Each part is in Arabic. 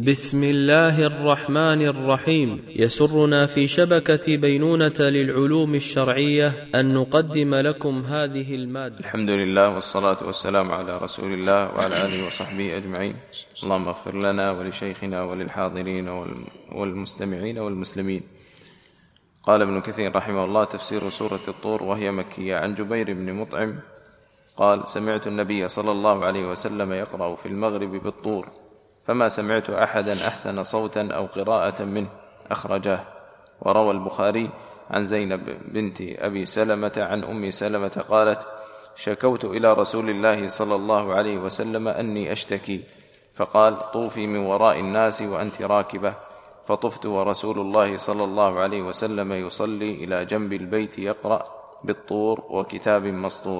بسم الله الرحمن الرحيم. يسرنا في شبكة بينونة للعلوم الشرعية أن نقدم لكم هذه المادة. الحمد لله والصلاة والسلام على رسول الله وعلى آله وصحبه أجمعين. اللهم اغفر لنا ولشيخنا وللحاضرين والمستمعين والمسلمين. قال ابن كثير رحمه الله: تفسير سورة الطور وهي مكية. عن جبير بن مطعم قال: سمعت النبي صلى الله عليه وسلم يقرأ في المغرب بالطور، فما سمعت أحدا أحسن صوتا أو قراءة منه. أخرجاه. وروى البخاري عن زينب بنت أبي سلمة عن أم سلمة قالت: شكوت إلى رسول الله صلى الله عليه وسلم أني أشتكي، فقال: طوفي من وراء الناس وأنت راكبة. فطفت ورسول الله صلى الله عليه وسلم يصلي إلى جنب البيت يقرأ بالطور وكتاب مسطور.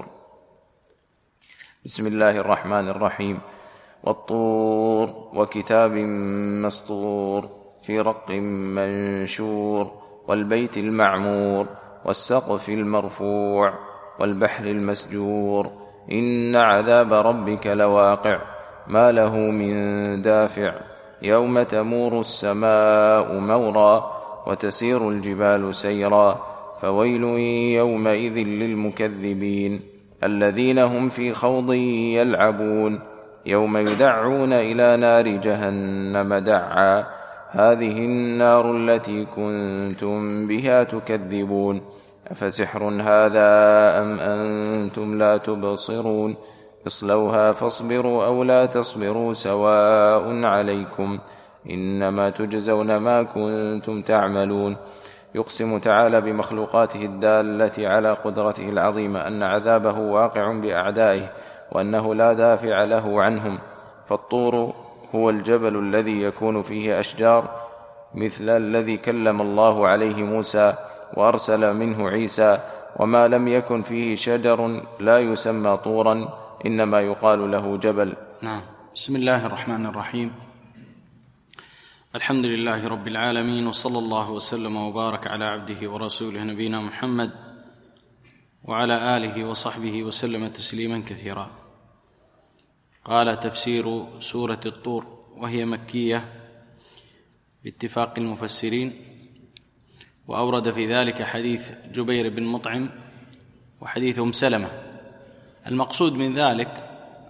بسم الله الرحمن الرحيم. والطور وكتاب مسطور في رق منشور والبيت المعمور والسقف المرفوع والبحر المسجور إن عذاب ربك لواقع ما له من دافع يوم تمور السماء مورا وتسير الجبال سيرا فويل يومئذ للمكذبين الذين هم في خوض يلعبون يوم يدعون إلى نار جهنم دعا هذه النار التي كنتم بها تكذبون أفسحر هذا أم أنتم لا تبصرون اصلوها فاصبروا أو لا تصبروا سواء عليكم إنما تجزون ما كنتم تعملون. يقسم تعالى بمخلوقاته الدالة على قدرته العظيمة أن عذابه واقع بأعدائه وأنه لا دافع له عنهم. فالطور هو الجبل الذي يكون فيه أشجار مثل الذي كلم الله عليه موسى وأرسل منه عيسى، وما لم يكن فيه شجر لا يسمى طورا إنما يقال له جبل. نعم. بسم الله الرحمن الرحيم. الحمد لله رب العالمين، وصلى الله وسلم وبارك على عبده ورسوله نبينا محمد وعلى آله وصحبه وسلم تسليما كثيرا. قال: تفسير سورة الطور وهي مكية باتفاق المفسرين، وأورد في ذلك حديث جبير بن مطعم وحديث أم سلمة. المقصود من ذلك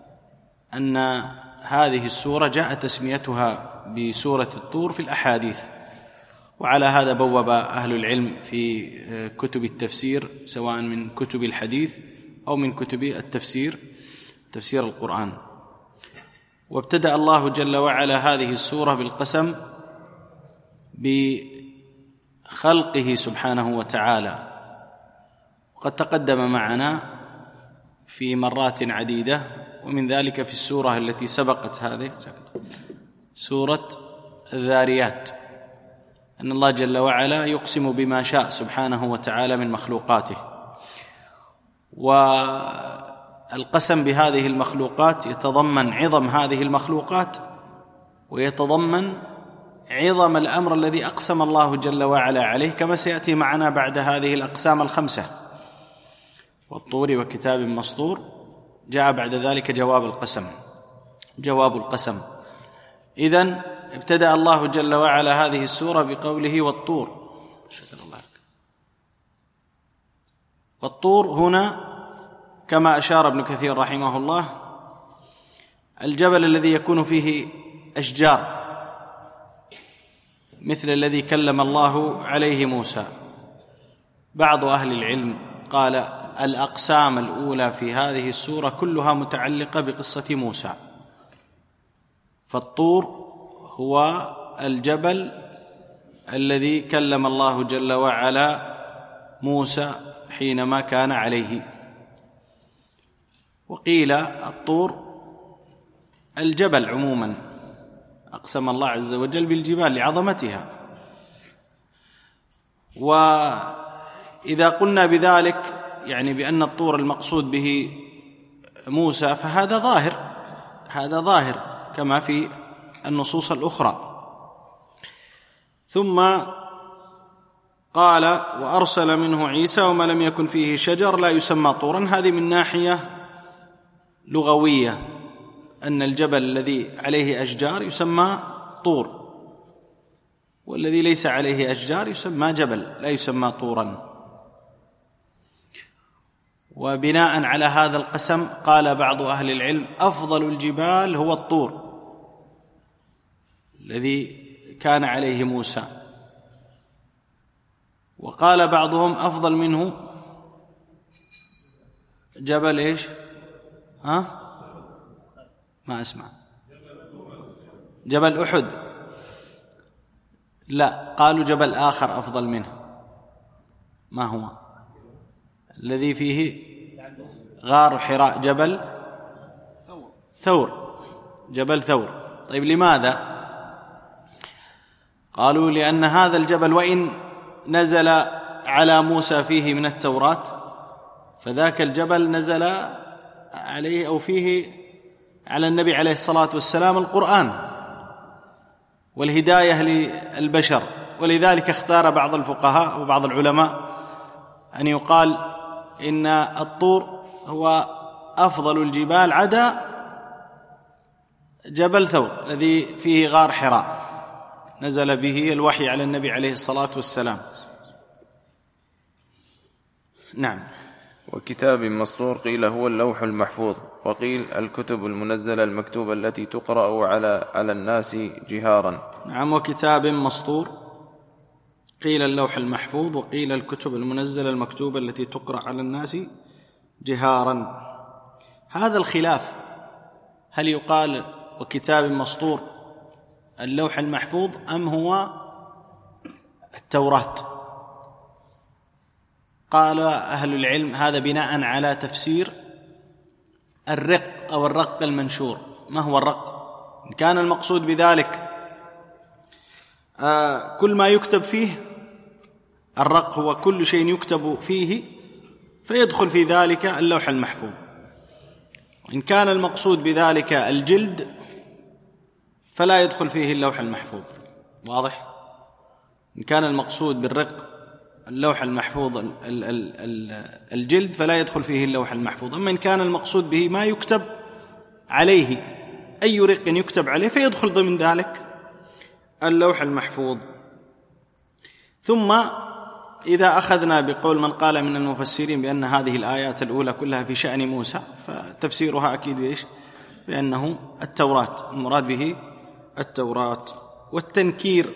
أن هذه السورة جاء تسميتها بسورة الطور في الأحاديث، وعلى هذا بوب أهل العلم في كتب التفسير سواء من كتب الحديث أو من كتب التفسير، تفسير القرآن. وابتدأ الله جل وعلا هذه السورة بالقسم بخلقه سبحانه وتعالى، وقد تقدم معنا في مرات عديدة، ومن ذلك في السورة التي سبقت هذه سورة الذاريات أن الله جل وعلا يقسم بما شاء سبحانه وتعالى من مخلوقاته، والقسم بهذه المخلوقات يتضمن عظم هذه المخلوقات، ويتضمن عظم الأمر الذي أقسم الله جل وعلا عليه، كما سيأتي معنا بعد هذه الأقسام الخمسة: والطور وكتاب مسطور. جاء بعد ذلك جواب القسم. إذن ابتدأ الله جل وعلا هذه السورة بقوله: والطور. والطور هنا كما أشار ابن كثير رحمه الله الجبل الذي يكون فيه أشجار مثل الذي كلم الله عليه موسى. بعض أهل العلم قال الأقسام الأولى في هذه السورة كلها متعلقة بقصة موسى، فالطور هو الجبل الذي كلم الله جل وعلا موسى حينما كان عليه. وقيل الطور الجبل عموما، أقسم الله عز وجل بالجبال لعظمتها. وإذا قلنا بذلك يعني بأن الطور المقصود به موسى فهذا ظاهر كما في النصوص الأخرى. ثم قال: وأرسل منه عيسى وما لم يكن فيه شجر لا يسمى طورا. هذه من ناحية لغوية، أن الجبل الذي عليه أشجار يسمى طور، والذي ليس عليه أشجار يسمى جبل لا يسمى طورا. وبناء على هذا القسم قال بعض أهل العلم أفضل الجبال هو الطور الذي كان عليه موسى، وقال بعضهم أفضل منه جبل إيش؟ ما أسمع. جبل أحد؟ لا، قالوا جبل آخر أفضل منه. ما هو الذي فيه غار حراء؟ جبل ثور، جبل ثور. طيب لماذا؟ قالوا لأن هذا الجبل وإن نزل على موسى فيه من التوراة، فذاك الجبل نزل عليه أو فيه على النبي عليه الصلاة والسلام القرآن والهداية للبشر. ولذلك اختار بعض الفقهاء وبعض العلماء أن يقال إن الطور هو أفضل الجبال عدا جبل ثور الذي فيه غار حراء نزل به الوحي على النبي عليه الصلاة والسلام. نعم. وكتاب مسطور قيل هو اللوح المحفوظ، وقيل الكتب المنزلة المكتوبة التي تقرأ على الناس جهارا. نعم. وكتاب مسطور قيل اللوح المحفوظ، وقيل الكتب المنزلة المكتوبة التي تقرأ على الناس جهارا. هذا الخلاف، هل يقال وكتاب مسطور اللوح المحفوظ أم هو التوراة؟ قال أهل العلم هذا بناء على تفسير الرق أو الرق المنشور. ما هو الرق؟ إن كان المقصود بذلك كل ما يكتب فيه، الرق هو كل شيء يكتب فيه، فيدخل في ذلك اللوح المحفوظ. وإن كان المقصود بذلك الجلد فلا يدخل فيه اللوح المحفوظ. واضح؟ إن كان المقصود بالرق اللوح المحفوظ الجلد فلا يدخل فيه اللوح المحفوظ. أما إن كان المقصود به ما يكتب عليه، أي رق يكتب عليه، فيدخل ضمن ذلك اللوح المحفوظ. ثم إذا أخذنا بقول من قال من المفسرين بأن هذه الآيات الأولى كلها في شأن موسى، فتفسيرها أكيد بإيش؟ بأنه التوراة، المراد به التوراة. والتنكير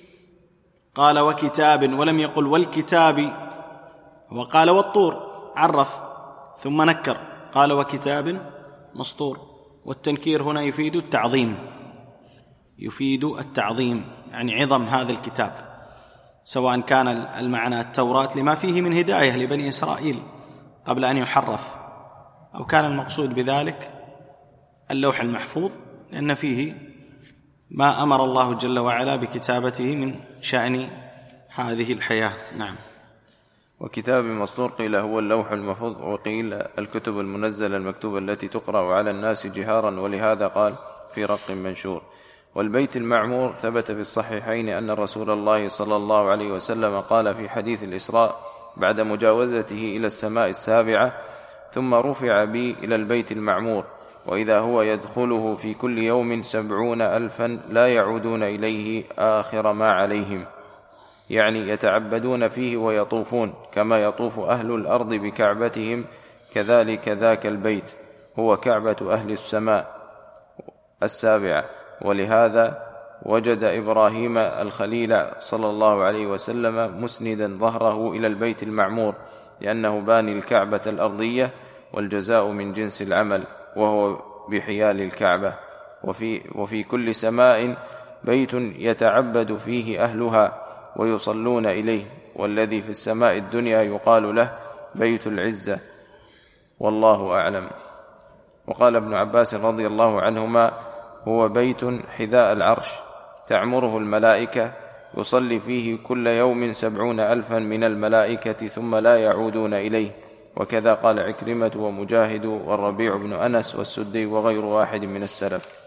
قال وكتاب ولم يقل والكتاب، وقال والطور عرف ثم نكر قال وكتاب مسطور. والتنكير هنا يفيد التعظيم، يفيد التعظيم، يعني عظم هذا الكتاب، سواء كان المعنى التوراة لما فيه من هداية لبني إسرائيل قبل أن يحرف، أو كان المقصود بذلك اللوح المحفوظ لأن فيه ما أمر الله جل وعلا بكتابته من شأن هذه الحياة. نعم. وكتاب مسطور قيل هو اللوح المحفوظ، وقيل الكتب المنزلة المكتوبة التي تقرأ على الناس جهارا، ولهذا قال في رق منشور. والبيت المعمور ثبت في الصحيحين أن رسول الله صلى الله عليه وسلم قال في حديث الإسراء بعد مجاوزته إلى السماء السابعة: ثم رفع بي إلى البيت المعمور، وإذا هو يدخله في كل يوم 70,000 لا يعودون إليه آخر ما عليهم، يعني يتعبدون فيه ويطوفون كما يطوف أهل الأرض بكعبتهم، كذلك ذاك البيت هو كعبة أهل السماء السابعة. ولهذا وجد إبراهيم الخليل صلى الله عليه وسلم مسندا ظهره إلى البيت المعمور، لأنه باني الكعبة الأرضية، والجزاء من جنس العمل، وهو بحيال الكعبة. وفي كل سماء بيت يتعبد فيه أهلها ويصلون إليه، والذي في السماء الدنيا يقال له بيت العزة، والله أعلم. وقال ابن عباس رضي الله عنهما: هو بيت حذاء العرش تعمره الملائكة، يصلي فيه كل يوم 70,000 من الملائكة ثم لا يعودون إليه. وكذا قال عكرمة ومجاهد والربيع بن أنس والسدي وغير واحد من السلف.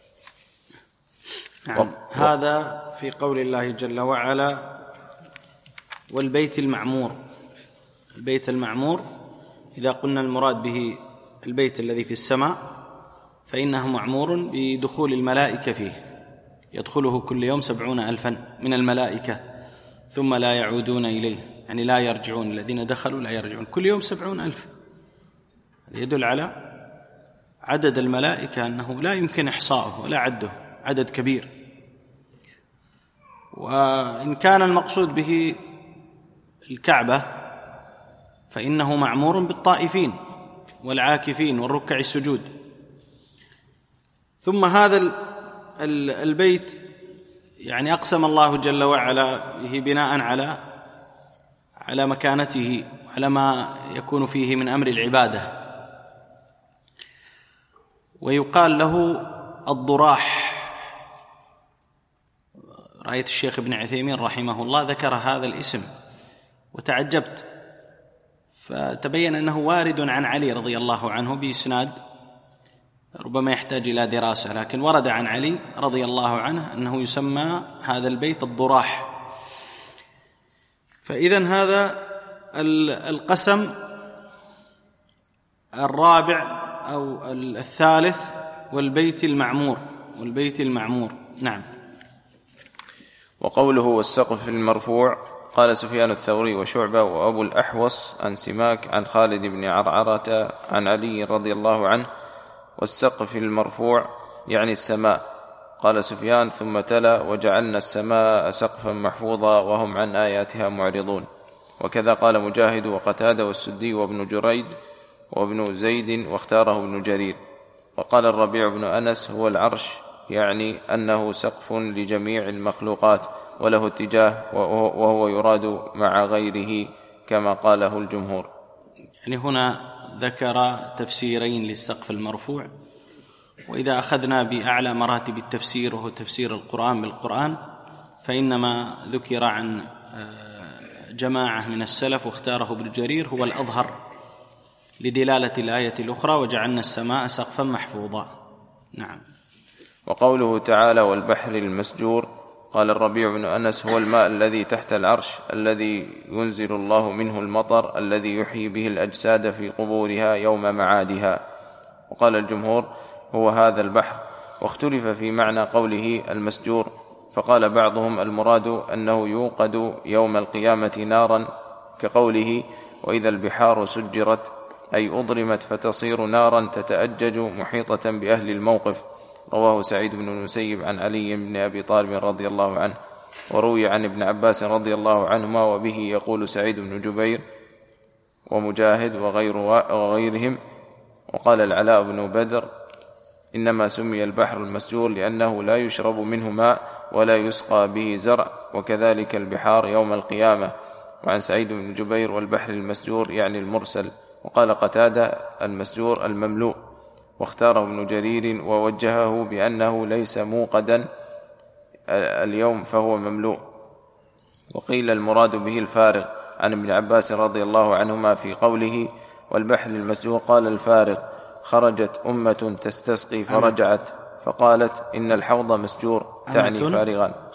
نعم. هذا في قول الله جل وعلا والبيت المعمور. البيت المعمور إذا قلنا المراد به البيت الذي في السماء فإنه معمور بدخول الملائكة فيه، يدخله كل يوم 70,000 من الملائكة ثم لا يعودون إليه، يعني لا يرجعون، الذين دخلوا لا يرجعون، كل يوم 70,000. يدل على عدد الملائكة أنه لا يمكن إحصاؤه ولا عده، عدد كبير. وإن كان المقصود به الكعبة فإنه معمور بالطائفين والعاكفين والركع السجود. ثم هذا البيت يعني أقسم الله جل وعلا به بناء على مكانته وعلى ما يكون فيه من أمر العبادة، ويقال له الضراح. رأيت الشيخ ابن عثيمين رحمه الله ذكر هذا الاسم وتعجبت، فتبين أنه وارد عن علي رضي الله عنه بإسناد ربما يحتاج إلى دراسة، لكن ورد عن علي رضي الله عنه أنه يسمى هذا البيت الضراح. فإذن هذا القسم الرابع أو الثالث والبيت المعمور. نعم. وقوله والسقف المرفوع، قال سفيان الثوري وشعبة وأبو الأحوص عن سماك عن خالد بن عرعرة عن علي رضي الله عنه: والسقف المرفوع يعني السماء. قال سفيان ثم تلا: وجعلنا السماء سقفا محفوظا وهم عن آياتها معرضون. وكذا قال مجاهد وقتادة والسدي وابن جريج وابن زيد، واختاره ابن جرير. وقال الربيع بن أنس: هو العرش، يعني أنه سقف لجميع المخلوقات وله اتجاه، وهو يراد مع غيره كما قاله الجمهور. يعني هنا ذكر تفسيرين للسقف المرفوع، وإذا أخذنا بأعلى مراتب التفسير وهو تفسير القرآن بالقرآن، فإنما ذكر عن جماعة من السلف واختاره ابن جرير هو الأظهر لدلالة الآية الأخرى: وجعلنا السماء سقفا محفوظا. نعم. وقوله تعالى: والبحر المسجور، قال الربيع بن أنس: هو الماء الذي تحت العرش الذي ينزل الله منه المطر الذي يحيي به الأجساد في قبورها يوم معادها. وقال الجمهور: هو هذا البحر. واختلف في معنى قوله المسجور، فقال بعضهم المراد أنه يوقد يوم القيامة نارا، كقوله: وإذا البحار سجرت، أي أضرمت فتصير نارا تتأجج محيطة بأهل الموقف. رواه سعيد بن المسيب عن علي بن أبي طالب رضي الله عنه. وروي عن ابن عباس رضي الله عنهما، وبه يقول سعيد بن جبير ومجاهد وغيرهم. وقال العلاء بن بدر: إنما سمي البحر المسجور لأنه لا يشرب منه ماء ولا يسقى به زرع، وكذلك البحار يوم القيامة. وعن سعيد بن جبير: والبحر المسجور يعني المرسل. وقال قتادة: المسجور المملوء. واختاره ابن جرير ووجهه بأنه ليس موقدا اليوم فهو مملوء. وقيل المراد به الفارغ، عن ابن عباس رضي الله عنهما في قوله: والبحر المسجور، قال الفارغ: خرجت أمة تستسقي فرجعت فقالت إن الحوض مسجور، تعني فارغا.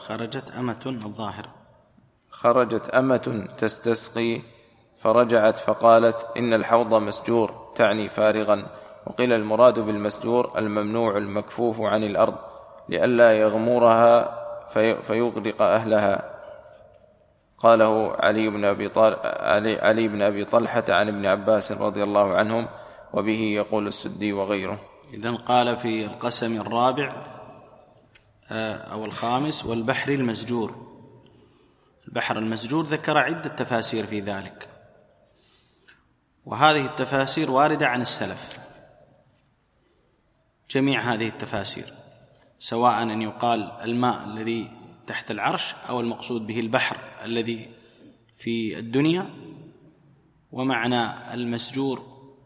خرجت أمة تستسقي فرجعت فقالت إن الحوض مسجور، تعني فارغا. وقيل المراد بالمسجور الممنوع المكفوف عن الأرض لئلا يغمرها فيغرق أهلها. قاله علي بن أبي طلحة عن ابن عباس رضي الله عنهم، وبه يقول السدي وغيره. إذن قال في القسم الرابع أو الخامس: والبحر المسجور. البحر المسجور ذكر عدة تفاسير في ذلك، وهذه التفاسير واردة عن السلف، جميع هذه التفاسير، سواء أن يقال الماء الذي تحت العرش أو المقصود به البحر الذي في الدنيا. ومعنى المسجور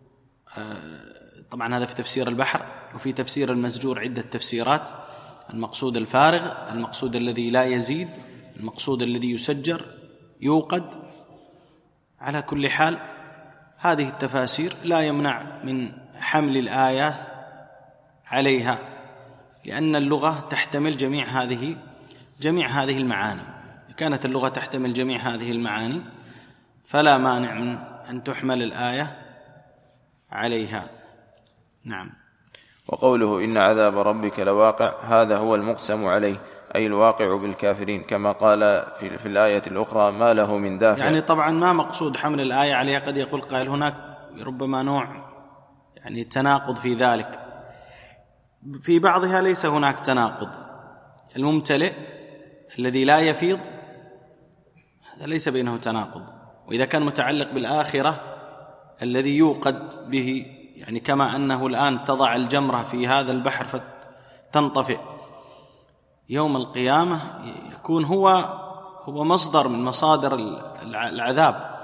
طبعا هذا في تفسير البحر، وفي تفسير المسجور عدة تفسيرات: المقصود الفارغ، المقصود الذي لا يزيد، المقصود الذي يسجر يوقد. على كل حال هذه التفاسير لا يمنع من حمل الآيات عليها، لأن اللغة تحتمل جميع هذه المعاني. كانت اللغة تحتمل جميع هذه المعاني فلا مانع من أن تحمل الآية عليها. نعم. وقوله إن عذاب ربك لواقع، هذا هو المقسم عليه، أي الواقع بالكافرين، كما قال في الآية الأخرى ما له من دافع. يعني طبعا ما مقصود حمل الآية عليها. قد يقول قائل هناك ربما نوع يعني تناقض في ذلك، في بعضها ليس هناك تناقض. الممتلئ الذي لا يفيض هذا ليس بينه تناقض، وإذا كان متعلق بالآخرة الذي يوقد به، يعني كما أنه الآن تضع الجمرة في هذا البحر فتنطفئ، يوم القيامة يكون هو مصدر من مصادر العذاب.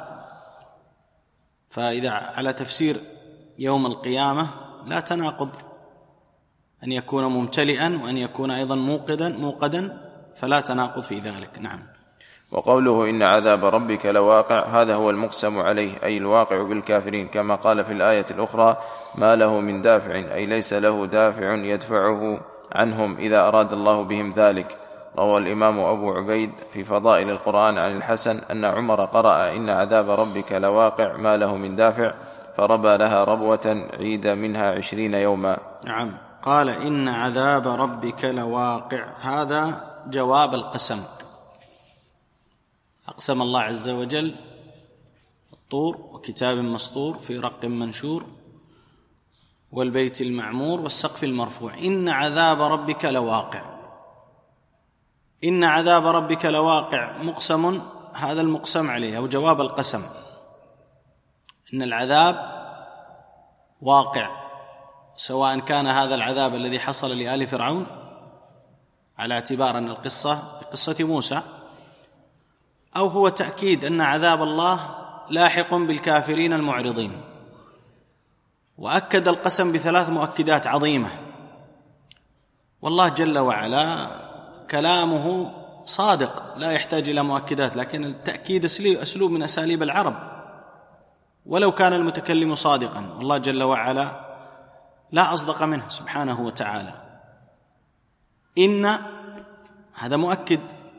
فإذا على تفسير يوم القيامة لا تناقض أن يكون ممتلئا وأن يكون أيضا موقدا، فلا تناقض في ذلك. نعم. وقوله إن عذاب ربك لواقع، هذا هو المقسم عليه، أي الواقع بالكافرين، كما قال في الآية الأخرى ما له من دافع، أي ليس له دافع يدفعه عنهم إذا أراد الله بهم ذلك. روى الإمام أبو عبيد في فضائل القرآن عن الحسن أن عمر قرأ إن عذاب ربك لواقع ما له من دافع، فربى لها ربوة عيد منها 20 يوما. نعم. قال إن عذاب ربك لواقع، هذا جواب القسم. أقسم الله عز وجل الطور وكتاب مسطور في رق منشور والبيت المعمور والسقف المرفوع، إن عذاب ربك لواقع. إن عذاب ربك لواقع مقسم، هذا المقسم عليه أو جواب القسم، إن العذاب واقع، سواء كان هذا العذاب الذي حصل لآل فرعون على اعتبار أن القصة قصة موسى، أو هو تأكيد أن عذاب الله لاحق بالكافرين المعرضين. وأكد القسم ب3 مؤكدات عظيمة، والله جل وعلا كلامه صادق لا يحتاج إلى مؤكدات، لكن التأكيد أسلوب من أساليب العرب ولو كان المتكلم صادقا، والله جل وعلا لا أصدق منه سبحانه وتعالى. إن هذا مؤكد،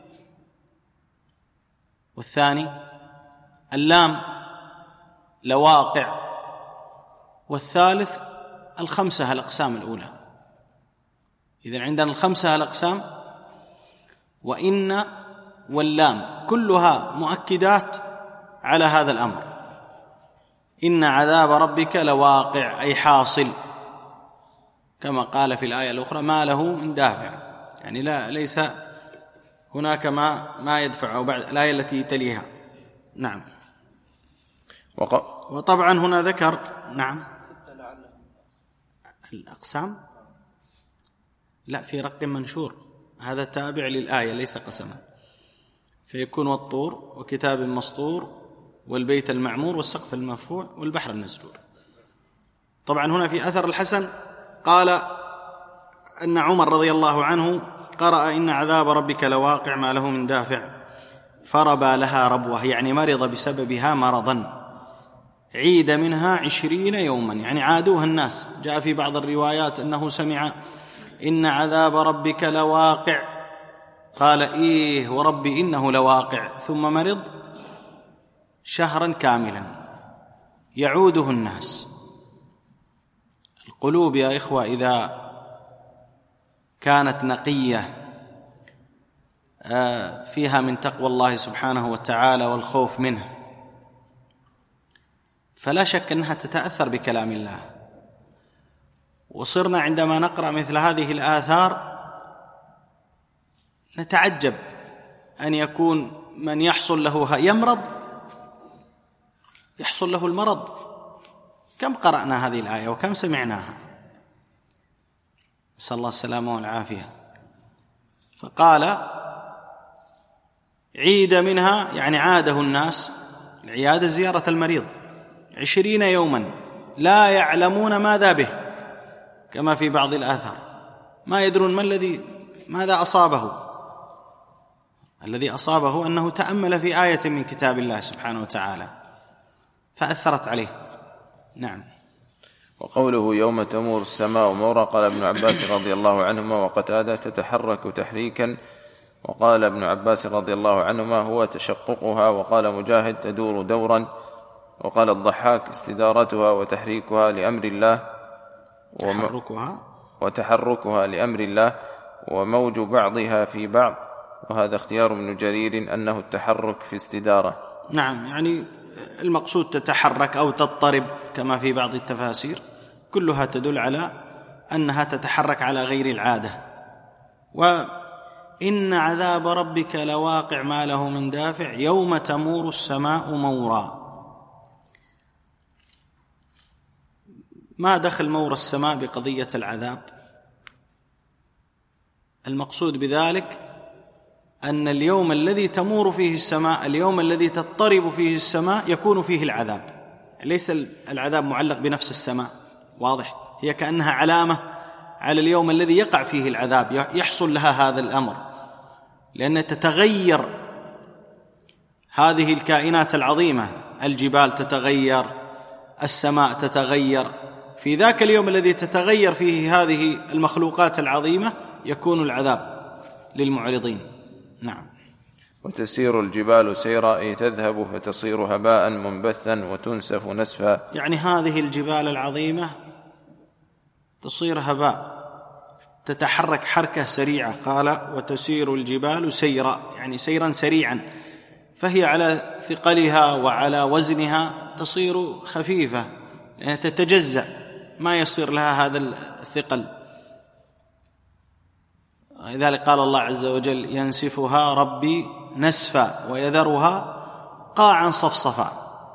والثاني اللام لواقع، والثالث 5 الأقسام الأولى. إذن عندنا 5 الأقسام، وإن واللام كلها مؤكدات على هذا الأمر. إن عذاب ربك لواقع أي حاصل، كما قال في الآية الأخرى ما له من دافع، يعني ليس هناك ما يدفع بعد الآية التي تليها. نعم. وطبعا هنا ذكر نعم الأقسام، لا في رق منشور، هذا تابع للآية ليس قسما، فيكون والطور وكتاب مسطور والبيت المعمور والسقف المرفوع والبحر المسجور. طبعا هنا في أثر الحسن قال أن عمر رضي الله عنه قرأ إن عذاب ربك لواقع ما له من دافع، فربى لها ربوة، يعني مرض بسببها مرضا، عيد منها 20 يوما، يعني عادوها الناس. جاء في بعض الروايات أنه سمع إن عذاب ربك لواقع، قال إيه وربي إنه لواقع، ثم مرض شهرا كاملا يعوده الناس. القلوب يا إخوة إذا كانت نقية فيها من تقوى الله سبحانه وتعالى والخوف منه، فلا شك أنها تتأثر بكلام الله. وصرنا عندما نقرأ مثل هذه الآثار نتعجب أن يكون من يحصل له يحصل له المرض. كم قرأنا هذه الآية وكم سمعناها، نسأل الله السلامة والعافية. فقال عيد منها، يعني عاده الناس، العيادة زيارة المريض، 20 يوما لا يعلمون ماذا به، كما في بعض الآثار ما يدرون ماذا أصابه. الذي أصابه أنه تأمل في آية من كتاب الله سبحانه وتعالى فأثرت عليه. نعم. وقوله يوم تمور السماء مورا، قال ابن عباس رضي الله عنهما وقتادة تتحرك تحريكا، وقال ابن عباس رضي الله عنهما هو تشققها، وقال مجاهد تدور دورا، وقال الضحاك استدارتها وتحريكها لأمر الله وتحركها لأمر الله وموج بعضها في بعض، وهذا اختيار ابن جرير أنه التحرك في استدارة. نعم، يعني المقصود تتحرك أو تضطرب كما في بعض التفاسير، كلها تدل على أنها تتحرك على غير العادة. وإن عذاب ربك لواقع ما له من دافع يوم تمور السماء مورا. ما دخل مور السماء بقضية العذاب؟ المقصود بذلك أن اليوم الذي تمور فيه السماء، اليوم الذي تضطرب فيه السماء، يكون فيه العذاب. ليس العذاب معلق بنفس السماء، واضح؟ هي كأنها علامة على اليوم الذي يقع فيه العذاب، يحصل لها هذا الأمر، لأن تتغير هذه الكائنات العظيمة، الجبال تتغير، السماء تتغير. في ذاك اليوم الذي تتغير فيه هذه المخلوقات العظيمة يكون العذاب للمعرضين. نعم. وتسير الجبال سيرا، أي تذهب فتصير هباء منبثا وتنسف نسفا. يعني هذه الجبال العظيمة تصير هباء، تتحرك حركة سريعة. قال وتسير الجبال سيرا، يعني سيرا سريعا، فهي على ثقلها وعلى وزنها تصير خفيفة، يعني تتجزأ، ما يصير لها هذا الثقل. لذلك قال الله عز وجل ينسفها ربي نسفا ويذرها قاعا صفصفا،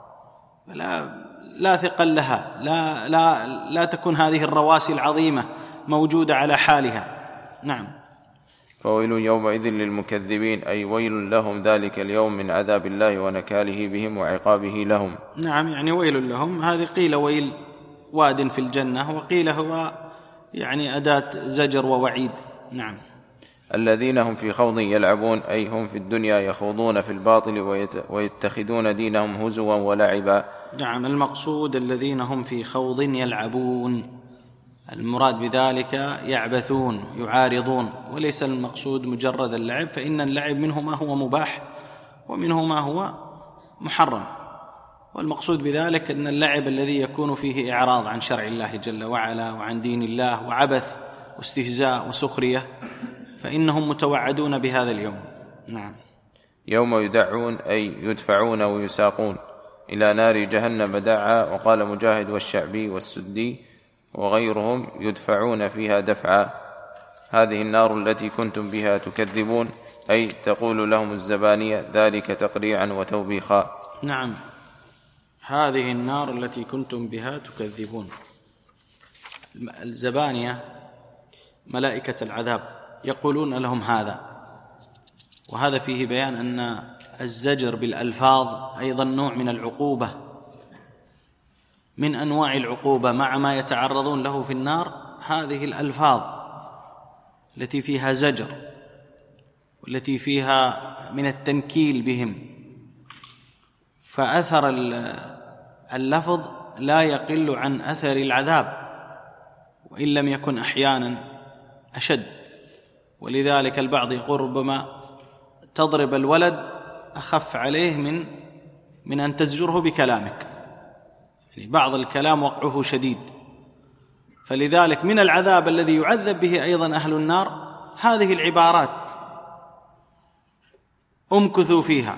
لا ثقل لها، لا تكون هذه الرواسي العظيمة موجودة على حالها. نعم. فويل يومئذ للمكذبين، أي ويل لهم ذلك اليوم من عذاب الله ونكاله بهم وعقابه لهم. نعم، يعني ويل لهم، هذه قيل ويل واد في الجنة، وقيل هو يعني أداة زجر ووعيد. نعم. الذين هم في خوض يلعبون، أي هم في الدنيا يخوضون في الباطل ويتخذون دينهم هزوا ولعبا. نعم، المقصود الذين هم في خوض يلعبون، المراد بذلك يعبثون يعارضون، وليس المقصود مجرد اللعب، فإن اللعب منه ما هو مباح ومنه ما هو محرم، والمقصود بذلك أن اللعب الذي يكون فيه إعراض عن شرع الله جل وعلا وعن دين الله وعبث واستهزاء وسخرية، فإنهم متوعدون بهذا اليوم. نعم. يوم يدعون، أي يدفعون ويساقون إلى نار جهنم دعا. وقال مجاهد والشعبي والسدي وغيرهم يدفعون فيها دفعا. هذه النار التي كنتم بها تكذبون، أي تقول لهم الزبانية ذلك تقريعا وتوبيخا. نعم، هذه النار التي كنتم بها تكذبون. الزبانية ملائكة العذاب يقولون لهم هذا، وهذا فيه بيان أن الزجر بالألفاظ أيضا نوع من العقوبة، من أنواع العقوبة مع ما يتعرضون له في النار. هذه الألفاظ التي فيها زجر والتي فيها من التنكيل بهم، فأثر اللفظ لا يقل عن أثر العذاب، وإن لم يكن أحيانا أشد. ولذلك البعض يقول ربما تضرب الولد أخف عليه من أن تزجره بكلامك، يعني بعض الكلام وقعه شديد. فلذلك من العذاب الذي يعذب به أيضا أهل النار هذه العبارات: امكثوا فيها،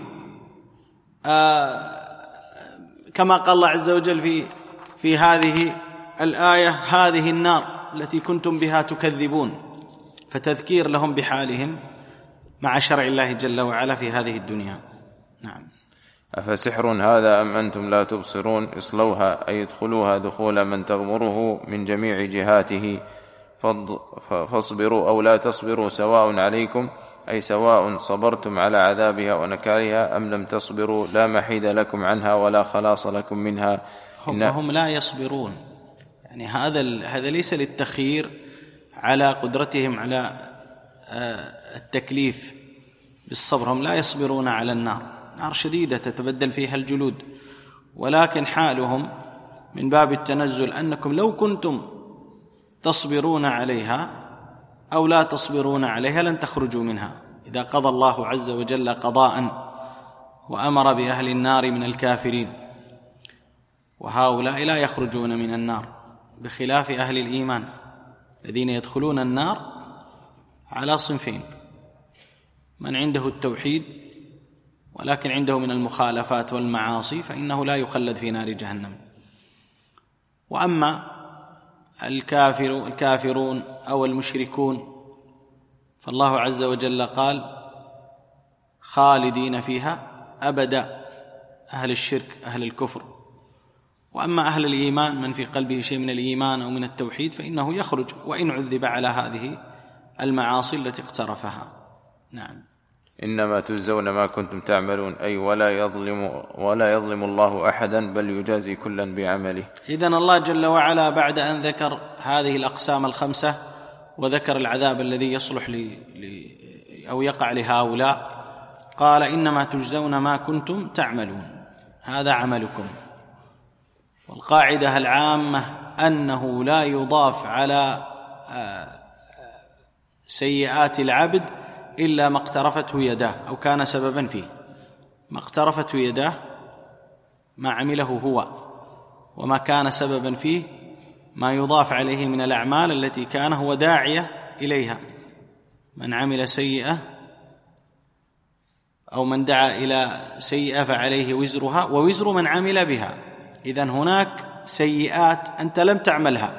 كما قال الله عز وجل في هذه الآية: هذه النار التي كنتم بها تكذبون، فتذكير لهم بحالهم مع شرع الله جل وعلا في هذه الدنيا. نعم. أفسحر هذا أم أنتم لا تبصرون، اصلوها، أي ادخلوها دخول من تغمره من جميع جهاته، فاصبروا أو لا تصبروا سواء عليكم، أي سواء صبرتم على عذابها ونكالها أم لم تصبروا، لا محيد لكم عنها ولا خلاص لكم منها. هم لا يصبرون، يعني هذا ليس للتخيير على قدرتهم على التكليف بالصبر، هم لا يصبرون على النار، نار شديدة تتبدل فيها الجلود، ولكن حالهم من باب التنزل أنكم لو كنتم تصبرون عليها أو لا تصبرون عليها لن تخرجوا منها. إذا قضى الله عز وجل قضاء وأمر بأهل النار من الكافرين، وهؤلاء لا يخرجون من النار، بخلاف أهل الإيمان الذين يدخلون النار على صنفين: من عنده التوحيد ولكن عنده من المخالفات والمعاصي فإنه لا يخلد في نار جهنم. وأما الكافرون أو المشركون فالله عز وجل قال: خالدين فيها أبدا، أهل الشرك أهل الكفر. وأما أهل الإيمان من في قلبه شيء من الإيمان أو من التوحيد فإنه يخرج وإن عذب على هذه المعاصي التي اقترفها. نعم. إنما تجزون ما كنتم تعملون، أي ولا يظلم الله أحدا بل يجازي كلا بعمله. إذن الله جل وعلا بعد أن ذكر هذه الأقسام الخمسة وذكر العذاب الذي يصلح أو يقع لهؤلاء قال: إنما تجزون ما كنتم تعملون، هذا عملكم. والقاعدة العامة أنه لا يضاف على سيئات العبد إلا ما اقترفته يداه أو كان سببا فيه. ما اقترفته يداه ما عمله هو، وما كان سببا فيه ما يضاف عليه من الأعمال التي كان هو داعية إليها. من عمل سيئة أو من دعا إلى سيئة فعليه وزرها ووزر من عمل بها. إذن هناك سيئات أنت لم تعملها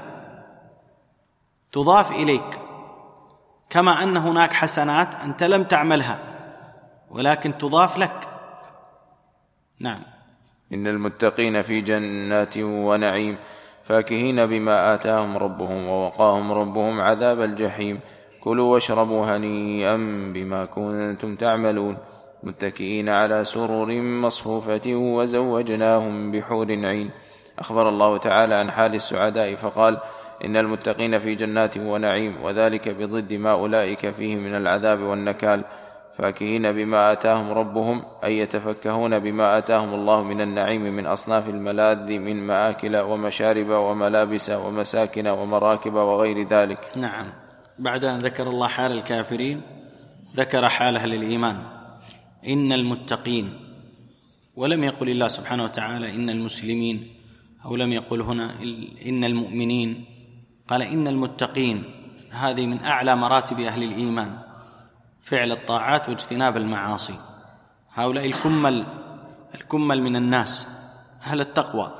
تضاف إليك، كما أن هناك حسنات أنت لم تعملها ولكن تضاف لك. نعم. إن المتقين في جنات ونعيم فاكهين بما آتاهم ربهم ووقاهم ربهم عذاب الجحيم. كلوا واشربوا هنيئا بما كنتم تعملون متكئين على سرر مصفوفة وزوجناهم بحور عين. أخبر الله تعالى عن حال السعداء فقال: إن المتقين في جنات ونعيم، وذلك بضد ما أولئك فيه من العذاب والنكال. فاكهين بما آتاهم ربهم أي يتفكهون بما آتاهم الله من النعيم من أصناف الملاذ من مآكل ومشارب وملابس ومساكن ومراكب وغير ذلك. نعم. بعد أن ذكر الله حال الكافرين ذكر حال أهل الإيمان. إن المتقين، ولم يقل الله سبحانه وتعالى إن المسلمين، أو لم يقل هنا إن المؤمنين، قال إن المتقين. هذه من أعلى مراتب أهل الإيمان، فعل الطاعات واجتناب المعاصي. هؤلاء الكمل من الناس، أهل التقوى،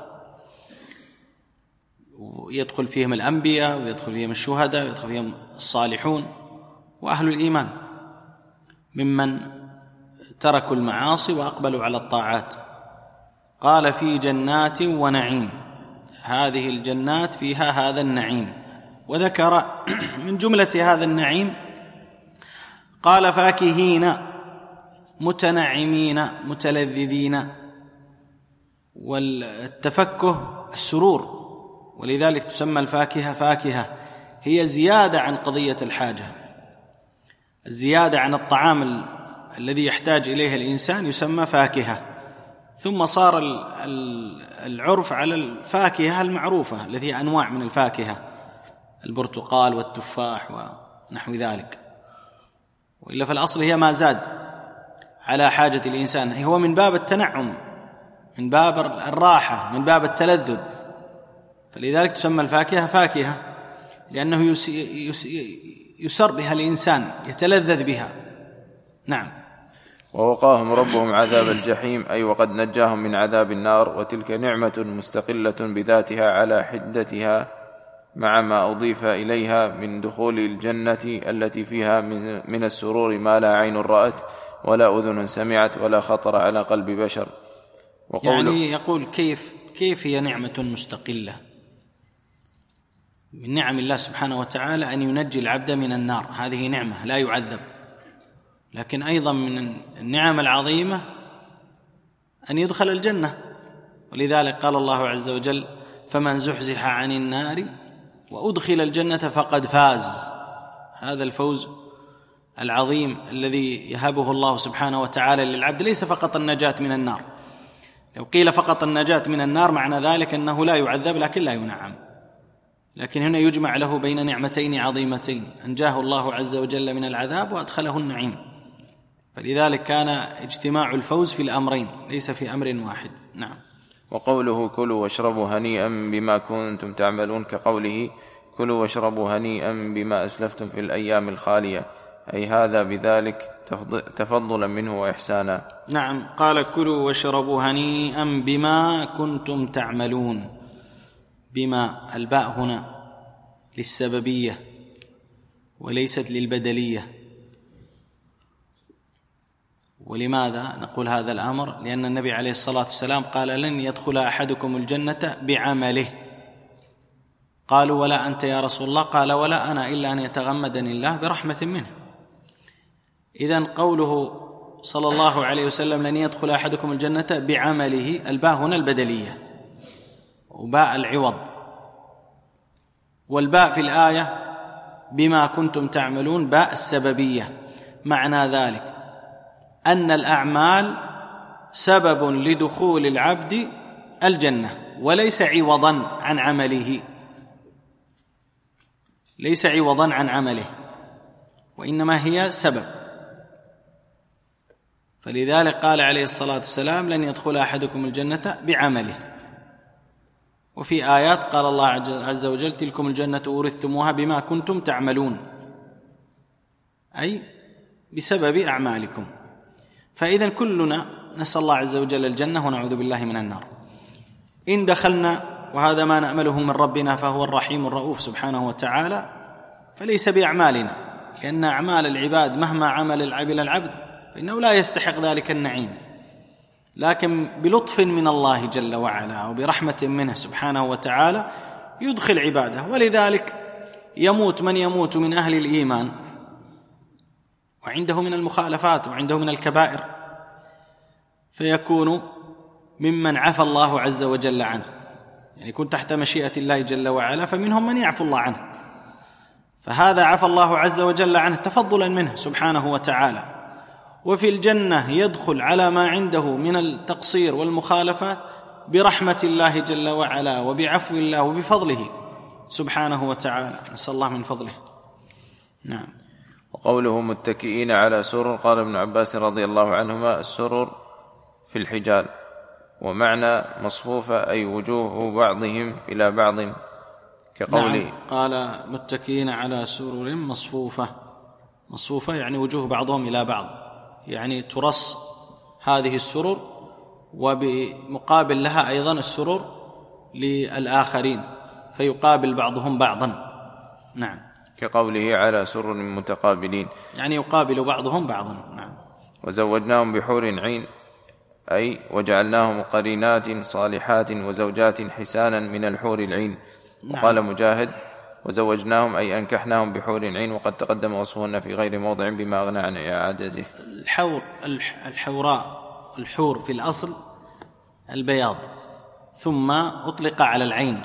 ويدخل فيهم الأنبياء ويدخل فيهم الشهداء ويدخل فيهم الصالحون. وأهل الإيمان ممن تركوا المعاصي وأقبلوا على الطاعات. قال: في جنات ونعيم، هذه الجنات فيها هذا النعيم. وذكر من جملة هذا النعيم قال: فاكهين متنعمين متلذذين. والتفكه السرور، ولذلك تسمى الفاكهة فاكهة، هي زيادة عن قضية الحاجة، الزيادة عن الطعام الذي يحتاج إليه الإنسان يسمى فاكهة. ثم صار العرف على الفاكهة المعروفة التي هي أنواع من الفاكهة، البرتقال والتفاح ونحو ذلك. وإلا في الأصل هي ما زاد على حاجة الإنسان، هو من باب التنعم، من باب الراحة، من باب التلذذ. فلذلك تسمى الفاكهة فاكهة، لأنه يسر بها الإنسان، يتلذذ بها. نعم. ووقاهم ربهم عذاب الجحيم، أي وقد نجاهم من عذاب النار، وتلك نعمة مستقلة بذاتها على حدتها مع ما أضيف إليها من دخول الجنة التي فيها من السرور ما لا عين رأت ولا أذن سمعت ولا خطر على قلب بشر. يعني يقول كيف هي نعمة مستقلة؟ من نعم الله سبحانه وتعالى أن ينجي العبد من النار، هذه نعمة لا يعذب. لكن أيضا من النعم العظيمة أن يدخل الجنة، ولذلك قال الله عز وجل: فمن زحزح عن النار وأدخل الجنة فقد فاز. هذا الفوز العظيم الذي يهبه الله سبحانه وتعالى للعبد، ليس فقط النجاة من النار. لو قيل فقط النجاة من النار معنى ذلك أنه لا يعذب لكن لا ينعم، لكن هنا يجمع له بين نعمتين عظيمتين، أنجاه الله عز وجل من العذاب وأدخله النعيم. فلذلك كان اجتماع الفوز في الأمرين ليس في أمر واحد. نعم. وقوله كلوا واشربوا هنيئا بما كنتم تعملون كقوله كلوا واشربوا هنيئا بما أسلفتم في الأيام الخالية، أي هذا بذلك تفضلا منه وإحسانا. نعم، قال كلوا واشربوا هنيئا بما كنتم تعملون. بما، الباء هنا للسببية وليست للبدلية. ولماذا نقول هذا الأمر؟ لأن النبي عليه الصلاة والسلام قال لن يدخل أحدكم الجنة بعمله. قالوا ولا أنت يا رسول الله؟ قال ولا أنا إلا أن يتغمدني الله برحمة منه. إذن قوله صلى الله عليه وسلم لن يدخل أحدكم الجنة بعمله، الباء هنا البدلية وباء العوض، والباء في الآية بما كنتم تعملون باء السببية. معنى ذلك أن الأعمال سبب لدخول العبد الجنة وليس عوضا عن عمله، ليس عوضا عن عمله، وإنما هي سبب. فلذلك قال عليه الصلاة والسلام لن يدخل أحدكم الجنة بعمله. وفي آيات قال الله عز وجل تلكم الجنة أورثتموها بما كنتم تعملون، أي بسبب أعمالكم. فإذا كلنا نسأل الله عز وجل الجنة ونعوذ بالله من النار. إن دخلنا، وهذا ما نأمله من ربنا، فهو الرحيم الرؤوف سبحانه وتعالى، فليس بأعمالنا، لأن أعمال العباد مهما عمل العبد فإنه لا يستحق ذلك النعيم، لكن بلطف من الله جل وعلا وبرحمة منه سبحانه وتعالى يدخل عباده. ولذلك يموت من يموت من أهل الإيمان وعنده من المخالفات وعنده من الكبائر، فيكون ممن عفى الله عز وجل عنه، يعني يكون تحت مشيئة الله جل وعلا، فمنهم من يعفو الله عنه، فهذا عفى الله عز وجل عنه تفضلا منه سبحانه وتعالى. وفي الجنة يدخل على ما عنده من التقصير والمخالفات برحمة الله جل وعلا وبعفو الله وبفضله سبحانه وتعالى، نسأل الله من فضله. نعم. وقوله متكئين على سرر، قال ابن عباس رضي الله عنهما السرر في الحجال، ومعنى مصفوفة أي وجوه بعضهم إلى بعض، كقوله نعم. قال متكئين على سرر مصفوفة يعني وجوه بعضهم إلى بعض، يعني ترص هذه السرر وبمقابل لها أيضا السرر للآخرين، فيقابل بعضهم بعضا. نعم. كقوله على سرر متقابلين، يعني يقابل بعضهم بعضا. نعم. وزوجناهم بحور عين، أي وجعلناهم قرينات صالحات وزوجات حسانا من الحور العين. نعم. وقال مجاهد وزوجناهم أي أنكحناهم بحور عين، وقد تقدم وصفهن في غير موضع بما أغنى عن إعادته. الحور في الأصل البياض، ثم أطلق على العين،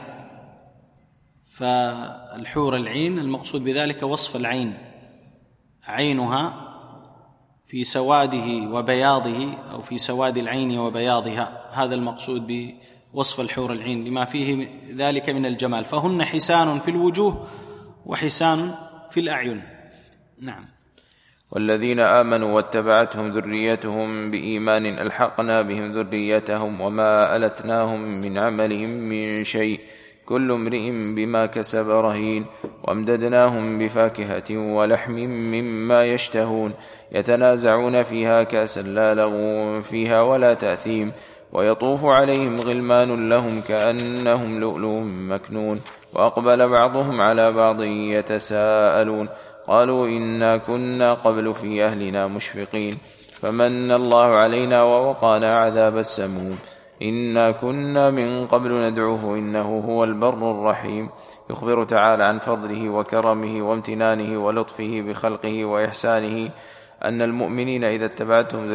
فالحور العين المقصود بذلك وصف العين، عينها في سواده وبياضه، أو في سواد العين وبياضها، هذا المقصود بوصف الحور العين لما فيه ذلك من الجمال، فهن حسان في الوجوه وحسان في الأعين. نعم. والذين آمنوا واتبعتهم ذريتهم بإيمان ألحقنا بهم ذريتهم وما ألتناهم من عملهم من شيء كل امرئ بما كسب رهين. وامددناهم بفاكهة ولحم مما يشتهون يتنازعون فيها كأسا لا لغو فيها ولا تأثيم. ويطوف عليهم غلمان لهم كأنهم لؤلؤ مكنون. وأقبل بعضهم على بعض يتساءلون قالوا إنا كنا قبل في أهلنا مشفقين فمن الله علينا ووقانا عذاب السموم إنا كنا من قبل ندعوه إنه هو البر الرحيم. يخبر تعالى عن فضله وكرمه وامتنانه ولطفه بخلقه وإحسانه أن المؤمنين إذا اتبعتهم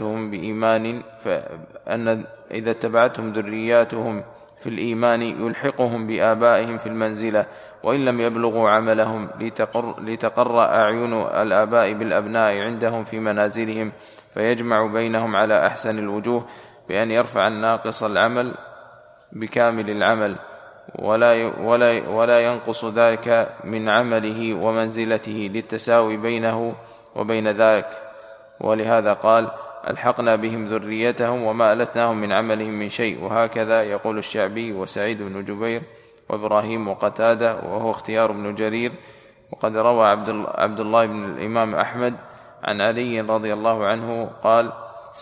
ذرياتهم في الإيمان يلحقهم بآبائهم في المنزلة وإن لم يبلغوا عملهم لتقر أعين الآباء بالأبناء عندهم في منازلهم، فيجمع بينهم على أحسن الوجوه بأن يرفع الناقص العمل بكامل العمل ولا ينقص ذلك من عمله ومنزلته للتساوي بينه وبين ذلك. ولهذا قال ألحقنا بهم ذريتهم وما ألتناهم من عملهم من شيء. وهكذا يقول الشعبي وسعيد بن جبير وإبراهيم وقتادة، وهو اختيار ابن جرير وقد روى عبد الله بن الإمام أحمد عن علي رضي الله عنه قال: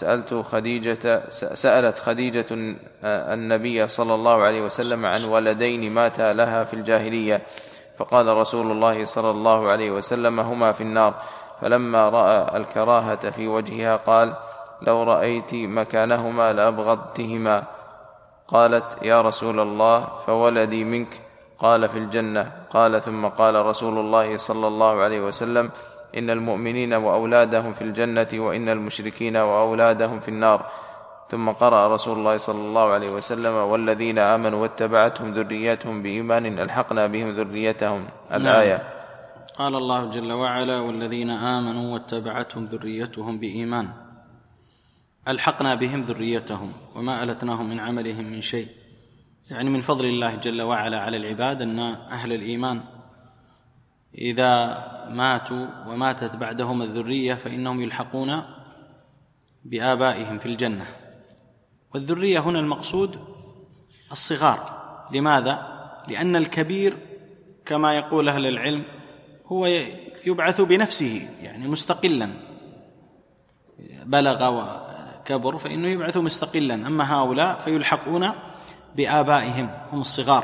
سألت خديجة النبي صلى الله عليه وسلم عن ولدين ماتا لها في الجاهلية، فقال رسول الله صلى الله عليه وسلم: هما في النار. فلما رأى الكراهة في وجهها قال: لو رأيت مكانهما لأبغضتهما. قالت: يا رسول الله، فولدي منك؟ قال: في الجنة. قال: ثم قال رسول الله صلى الله عليه وسلم: إن المؤمنين وأولادهم في الجنة، وإن المشركين وأولادهم في النار. ثم قرأ رسول الله صلى الله عليه وسلم: والذين آمنوا واتبعتهم ذريتهم بإيمان ألحقنا بهم ذريتهم، الآية. قال الله جل وعلا: والذين آمنوا واتبعتهم ذريتهم بإيمان ألحقنا بهم ذريتهم وما ألتناهم من عملهم من شيء. يعني من فضل الله جل وعلا على العباد أن أهل الإيمان إذا ماتوا وماتت بعدهم الذرية فإنهم يلحقون بآبائهم في الجنة. والذرية هنا المقصود الصغار. لماذا؟ لأن الكبير كما يقول أهل العلم هو يبعث بنفسه، يعني مستقلا، بلغ وكبر فإنه يبعث مستقلا. أما هؤلاء فيلحقون بآبائهم هم الصغار.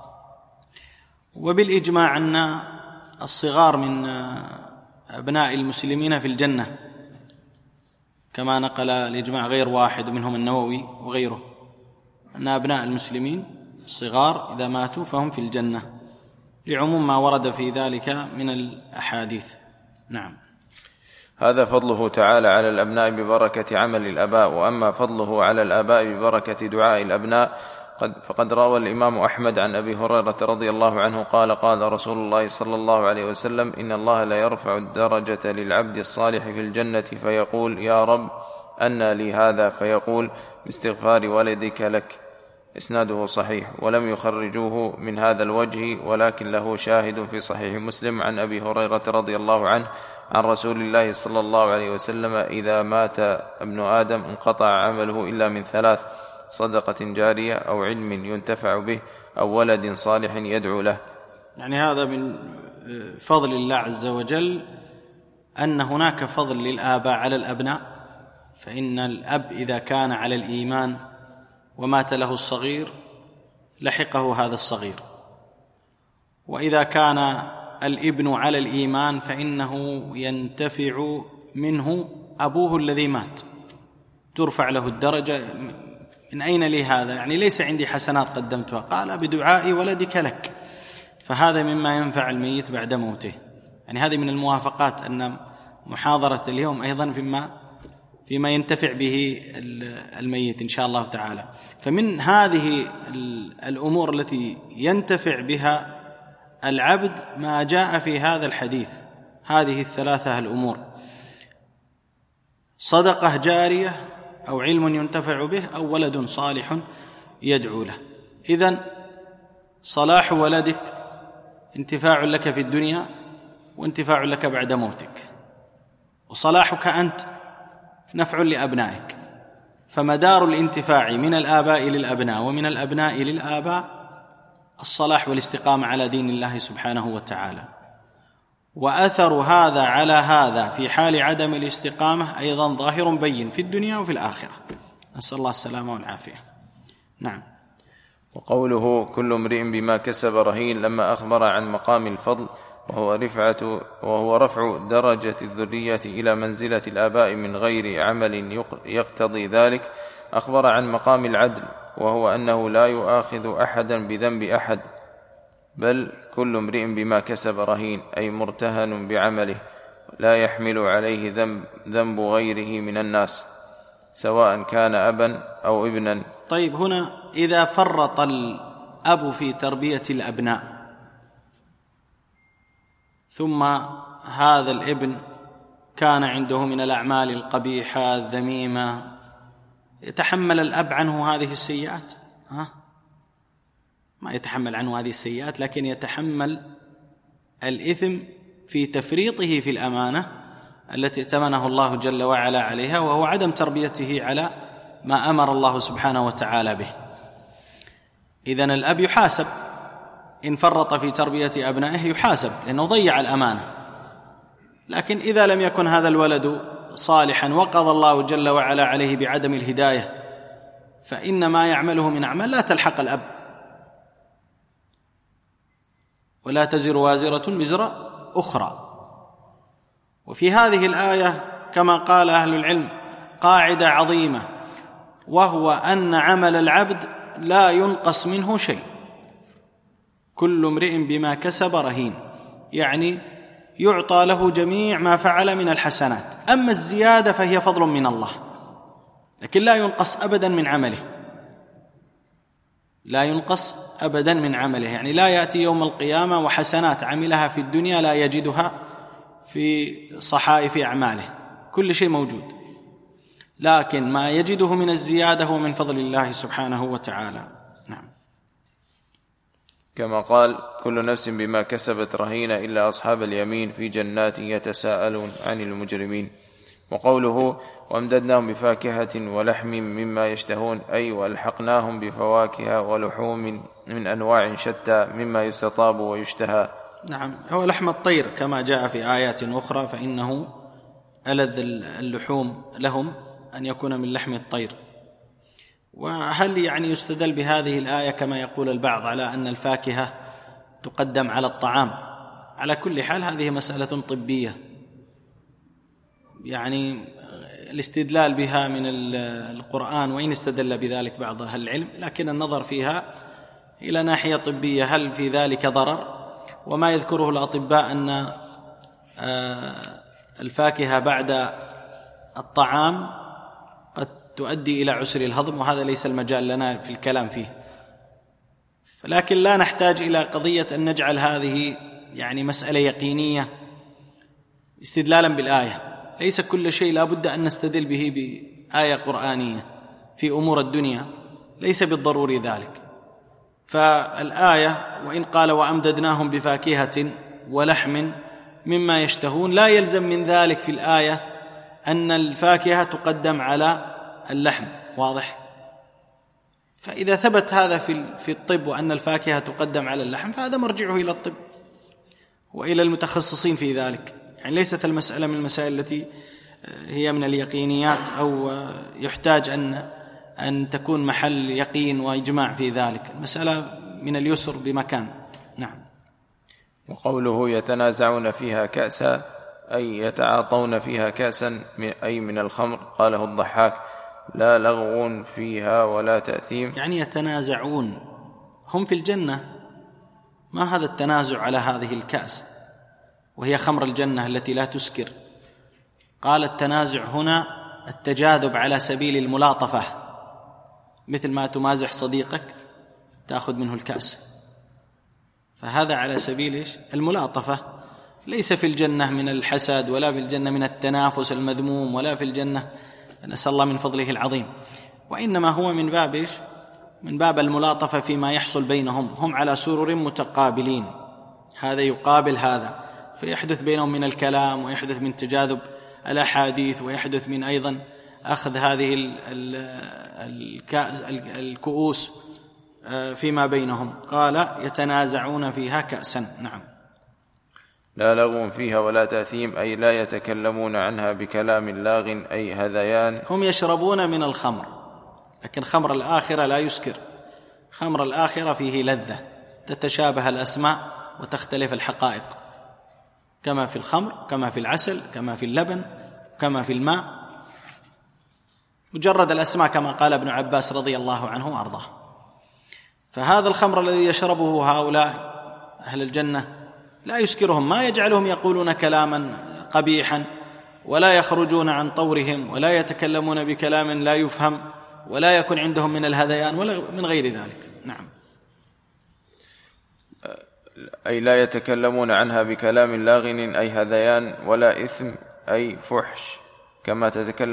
وبالإجماع أن الصغار من أبناء المسلمين في الجنة، كما نقل الإجماع غير واحد منهم النووي وغيره، أن أبناء المسلمين الصغار إذا ماتوا فهم في الجنة، لعموم ما ورد في ذلك من الأحاديث. نعم. هذا فضله تعالى على الأبناء ببركة عمل الآباء. وأما فضله على الآباء ببركة دعاء الأبناء فقد روى الإمام أحمد عن أبي هريرة رضي الله عنه قال: قال رسول الله صلى الله عليه وسلم: إن الله لا يرفع الدرجة للعبد الصالح في الجنة فيقول: يا رب أنى لي هذا؟ فيقول: باستغفار ولدك لك. إسناده صحيح، ولم يخرجوه من هذا الوجه، ولكن له شاهد في صحيح مسلم عن أبي هريرة رضي الله عنه عن رسول الله صلى الله عليه وسلم: إذا مات ابن آدم انقطع عمله إلا من ثلاث: صدقة جارية، أو علم ينتفع به، أو ولد صالح يدعو له. يعني هذا من فضل الله عز وجل أن هناك فضل للآباء على الأبناء. فإن الأب إذا كان على الإيمان ومات له الصغير لحقه هذا الصغير، وإذا كان الابن على الإيمان فإنه ينتفع منه أبوه الذي مات، ترفع له الدرجة. من أين لي هذا؟ يعني ليس عندي حسنات قدمتها، قال: بدعاء ولدك لك. فهذا مما ينفع الميت بعد موته. يعني هذه من الموافقات أن محاضرة اليوم أيضا فيما ينتفع به الميت إن شاء الله تعالى. فمن هذه الأمور التي ينتفع بها العبد ما جاء في هذا الحديث، هذه الثلاثة الأمور: صدقة جارية، أو علم ينتفع به، أو ولد صالح يدعو له. إذن صلاح ولدك انتفاع لك في الدنيا وانتفاع لك بعد موتك، وصلاحك أنت نفع لأبنائك. فمدار الانتفاع من الآباء للأبناء ومن الأبناء للآباء الصلاح والاستقامة على دين الله سبحانه وتعالى. وأثر هذا على هذا في حال عدم الاستقامة أيضا ظاهر بين في الدنيا وفي الآخرة، نسأل الله السلامة والعافية. نعم. وقوله: كل امرئ بما كسب رهين، لما أخبر عن مقام الفضل وهو رفع درجة الذرية إلى منزلة الآباء من غير عمل يقتضي ذلك، أخبر عن مقام العدل، وهو أنه لا يؤاخذ أحدا بذنب أحد، بل كل امرئ بما كسب رهين، أي مرتهن بعمله، لا يحمل عليه ذنب غيره من الناس، سواء كان أبا أو ابنا. طيب، هنا إذا فرط الأب في تربية الأبناء، ثم هذا الابن كان عنده من الأعمال القبيحة الذميمة، يتحمل الأب عنه هذه السيئات؟ ما يتحمل عنه هذه السيئات، لكن يتحمل الإثم في تفريطه في الأمانة التي ائتمنه الله جل وعلا عليها، وهو عدم تربيته على ما أمر الله سبحانه وتعالى به. إذن الأب يحاسب إن فرط في تربية أبنائه يحاسب لأنه ضيع الأمانة. لكن إذا لم يكن هذا الولد صالحا وقضى الله جل وعلا عليه بعدم الهداية، فإن ما يعمله من أعمال لا تلحق الأب، ولا تزر وازرة وزر أخرى. وفي هذه الآية كما قال أهل العلم قاعدة عظيمة، وهو أن عمل العبد لا ينقص منه شيء، كل امرئ بما كسب رهين، يعني يعطى له جميع ما فعل من الحسنات. أما الزيادة فهي فضل من الله، لكن لا ينقص أبدا من عمله، لا ينقص أبدا من عمله، يعني لا يأتي يوم القيامة وحسنات عملها في الدنيا لا يجدها في صحائف أعماله، كل شيء موجود، لكن ما يجده من الزيادة هو من فضل الله سبحانه وتعالى. نعم. كما قال: كل نفس بما كسبت رهينة إلا أصحاب اليمين في جنات يتساءلون عن المجرمين. وقوله: وأمددناهم بفاكهة ولحم مما يشتهون، أي وألحقناهم بفواكه ولحوم من أنواع شتى مما يستطاب ويشتهى. نعم، هو لحم الطير كما جاء في آيات أخرى، فإنه ألذ اللحوم لهم أن يكون من لحم الطير. وهل يعني يستدل بهذه الآية كما يقول البعض على أن الفاكهة تقدم على الطعام؟ على كل حال هذه مسألة طبية، يعني الاستدلال بها من القرآن، وإن استدل بذلك بعض أهل العلم، لكن النظر فيها إلى ناحية طبية، هل في ذلك ضرر؟ وما يذكره الأطباء أن الفاكهة بعد الطعام قد تؤدي إلى عسر الهضم، وهذا ليس المجال لنا في الكلام فيه. لكن لا نحتاج إلى قضية أن نجعل هذه يعني مسألة يقينية استدلالا بالآية. ليس كل شيء لا بد أن نستدل به بآية قرآنية في أمور الدنيا، ليس بالضروري ذلك. فالآية وإن قال وأمددناهم بفاكهة ولحم مما يشتهون، لا يلزم من ذلك في الآية أن الفاكهة تقدم على اللحم، واضح؟ فإذا ثبت هذا في الطب وأن الفاكهة تقدم على اللحم، فهذا مرجعه إلى الطب وإلى المتخصصين في ذلك. يعني ليست المسألة من المسائل التي هي من اليقينيات أو يحتاج أن تكون محل يقين وإجماع في ذلك، المسألة من اليسر بمكان. نعم. وقوله يتنازعون فيها كأسا، أي يتعاطون فيها كأسا أي من الخمر. قاله الضحاك: لا لغو فيها ولا تأثيم، يعني يتنازعون، هم في الجنة، ما هذا التنازع على هذه الكأس وهي خمر الجنة التي لا تسكر؟ قال التنازع هنا التجاذب على سبيل الملاطفة، مثل ما تمازح صديقك تأخذ منه الكأس، فهذا على سبيل الملاطفة. ليس في الجنة من الحسد، ولا في الجنة من التنافس المذموم، ولا في الجنة، نسأل الله من فضله العظيم، وإنما هو من باب الملاطفة فيما يحصل بينهم، هم على سرر متقابلين، هذا يقابل هذا، فيحدث بينهم من الكلام، ويحدث من تجاذب الأحاديث، ويحدث من أيضا أخذ هذه الكؤوس فيما بينهم. قال يتنازعون فيها كأسا. نعم. لا لغو فيها ولا تأثيم، أي لا يتكلمون عنها بكلام لاغ، أي هذيان. هم يشربون من الخمر، لكن خمر الآخرة لا يسكر، خمر الآخرة فيه لذة، تتشابه الأسماء وتختلف الحقائق، كما في الخمر، كما في العسل، كما في اللبن، كما في الماء، مجرد الأسماء كما قال ابن عباس رضي الله عنه وأرضاه. فهذا الخمر الذي يشربه هؤلاء أهل الجنة لا يسكرهم، ما يجعلهم يقولون كلاما قبيحا، ولا يخرجون عن طورهم، ولا يتكلمون بكلام لا يفهم، ولا يكون عندهم من الهذيان ولا من غير ذلك. نعم. أي لا يتكلمون عنها بكلام لاغ، أي هذيان، ولا إثم، أي فحش، كما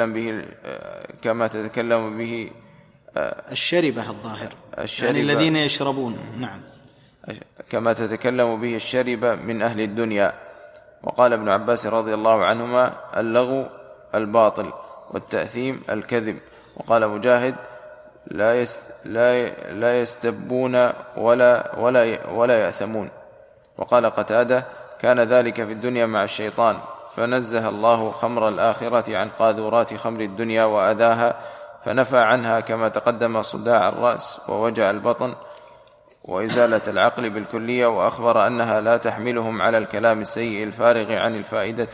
تتكلم به الشربة الظاهر، يعني الذين يشربون. نعم. كما تتكلم به الشربة من أهل الدنيا. وقال ابن عباس رضي الله عنهما: اللغو الباطل، والتأثيم الكذب. وقال مجاهد: لا يستبون ولا يأثمون. وقال قتادة: كان ذلك في الدنيا مع الشيطان، فنزه الله خمر الآخرة عن قاذورات خمر الدنيا وأذاها، فنفى عنها كما تقدم صداع الرأس ووجع البطن وإزالة العقل بالكلية، وأخبر أنها لا تحملهم على الكلام السيء الفارغ عن الفائدة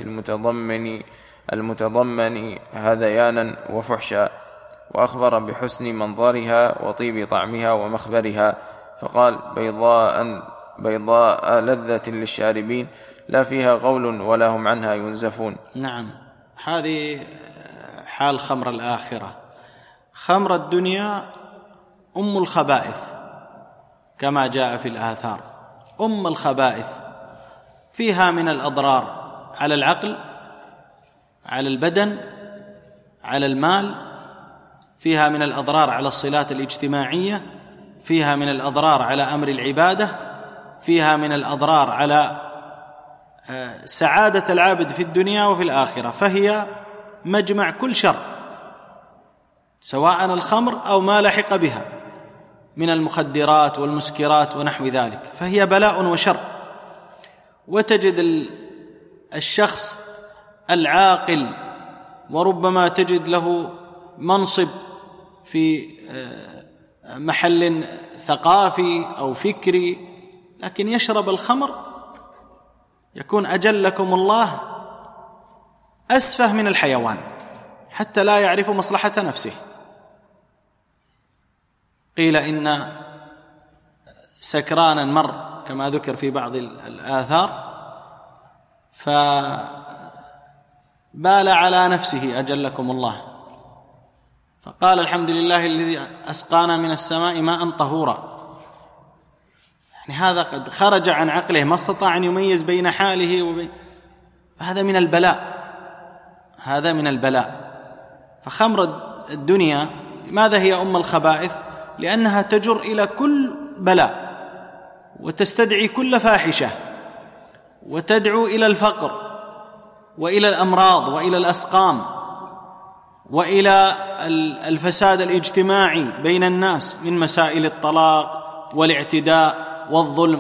المتضمن هذيانا وفحشا، وأخبر بحسن منظرها وطيب طعمها ومخبرها، فقال: بيضاء لذة للشاربين لا فيها غول ولا هم عنها ينزفون. نعم، هذه حال خمر الآخرة. خمر الدنيا أم الخبائث كما جاء في الآثار، أم الخبائث، فيها من الأضرار على العقل، على البدن، على المال، فيها من الأضرار على الصلات الاجتماعية، فيها من الأضرار على أمر العبادة، فيها من الأضرار على سعادة العابد في الدنيا وفي الآخرة، فهي مجمع كل شر، سواء الخمر أو ما لحق بها من المخدرات والمسكرات ونحو ذلك، فهي بلاء وشر. وتجد الشخص العاقل وربما تجد له منصب في محل ثقافي أو فكري، لكن يشرب الخمر يكون أجلكم الله أسفه من الحيوان حتى لا يعرف مصلحة نفسه. قيل إن سكرانا مر كما ذكر في بعض الآثار فبال على نفسه أجلكم الله، فقال: الحمد لله الذي أسقانا من السماء ماء طهورا. يعني هذا قد خرج عن عقله، ما استطاع أن يميز بين حاله وبين، هذا من البلاء، هذا من البلاء. فخمر الدنيا لماذا هي أم الخبائث؟ لأنها تجر إلى كل بلاء وتستدعي كل فاحشة وتدعو إلى الفقر وإلى الأمراض وإلى الأسقام وإلى الفساد الاجتماعي بين الناس من مسائل الطلاق والاعتداء والظلم.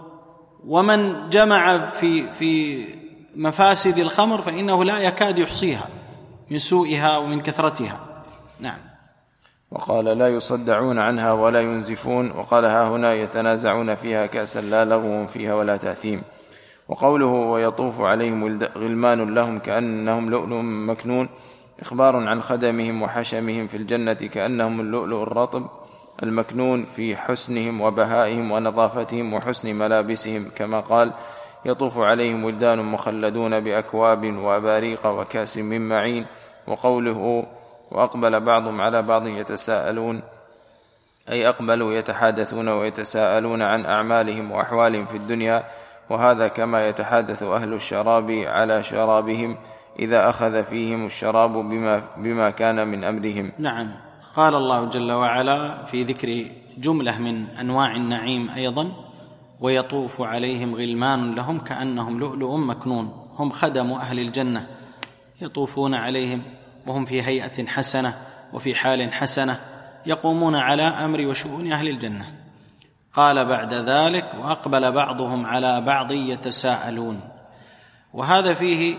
ومن جمع في مفاسد الخمر فإنه لا يكاد يحصيها من سوءها ومن كثرتها. نعم. وقال: لا يصدعون عنها ولا ينزفون. وقال: ها هنا يتنازعون فيها كأسا لا لغو فيها ولا تأثيم. وقوله: ويطوف عليهم غلمان لهم كأنهم لؤلؤ مكنون، إخبار عن خدمهم وحشمهم في الجنة كأنهم اللؤلؤ الرطب المكنون في حسنهم وبهائهم ونظافتهم وحسن ملابسهم، كما قال: يطوف عليهم ولدان مخلدون بأكواب وأباريق وكأس من معين. وقوله: وأقبل بعضهم على بعض يتساءلون، أي أقبلوا يتحادثون ويتساءلون عن أعمالهم وأحوالهم في الدنيا، وهذا كما يتحادث أهل الشراب على شرابهم إذا أخذ فيهم الشراب بما كان من أمرهم. نعم. قال الله جل وعلا في ذكر جملة من أنواع النعيم أيضا: ويطوف عليهم غلمان لهم كأنهم لؤلؤ مكنون. هم خدم أهل الجنة يطوفون عليهم وهم في هيئة حسنة وفي حال حسنة، يقومون على أمر وشؤون أهل الجنة. قال بعد ذلك: وأقبل بعضهم على بعض يتساءلون. وهذا فيه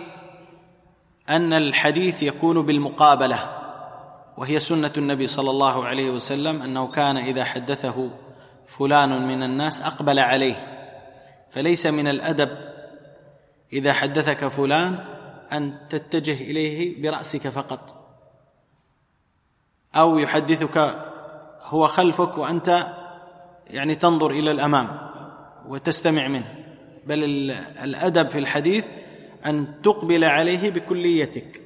أن الحديث يكون بالمقابلة، وهي سنة النبي صلى الله عليه وسلم أنه كان إذا حدثه فلان من الناس أقبل عليه، فليس من الأدب إذا حدثك فلان أن تتجه إليه برأسك فقط، أو يحدثك هو خلفك وأنت يعني تنظر إلى الأمام وتستمع منه، بل الأدب في الحديث أن تقبل عليه بكليتك